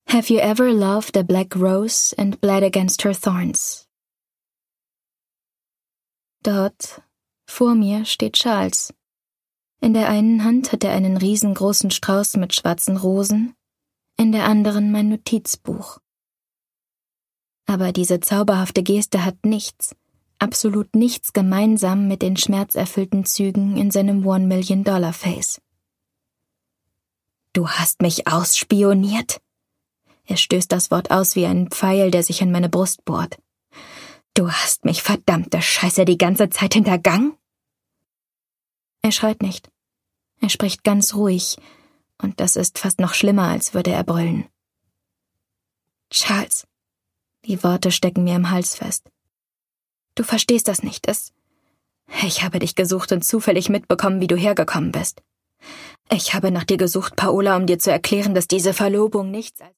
Have you ever loved a black rose and bled against her thorns? Dort, vor mir, steht Charles. In der einen Hand hat er einen riesengroßen Strauß mit schwarzen Rosen, in der anderen mein Notizbuch. Aber diese zauberhafte Geste hat nichts, absolut nichts gemeinsam mit den schmerzerfüllten Zügen in seinem $1-Million-Face. »Du hast mich ausspioniert?« Er stößt das Wort aus wie ein Pfeil, der sich in meine Brust bohrt. »Du hast mich verdammte Scheiße die ganze Zeit hintergangen?« Er schreit nicht. Er spricht ganz ruhig, und das ist fast noch schlimmer, als würde er brüllen. »Charles«, die Worte stecken mir im Hals fest. »Du verstehst das nicht, Ich habe dich gesucht und zufällig mitbekommen, wie du hergekommen bist. Ich habe nach dir gesucht, Paola, um dir zu erklären, dass diese Verlobung nichts als